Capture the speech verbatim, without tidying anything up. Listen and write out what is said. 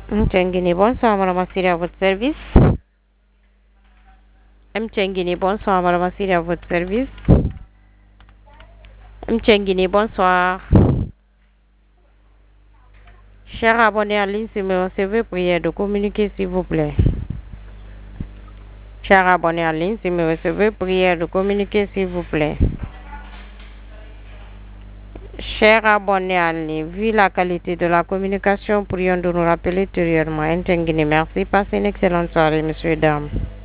Mtengini, bonsoir madame Assiri, à votre service. Mtengini, bonsoir madame Assiri, à votre service. Mtengini, bonsoir. Cher abonné en ligne, si vous recevez, prière de communiquer s'il vous plaît. Cher abonné en ligne, si vous recevez, prière de communiquer s'il vous plaît. Cher abonné en ligne, vu la qualité de la communication, prions de nous rappeler ultérieurement. Mtengini, merci. Passez une excellente soirée, messieurs et dames.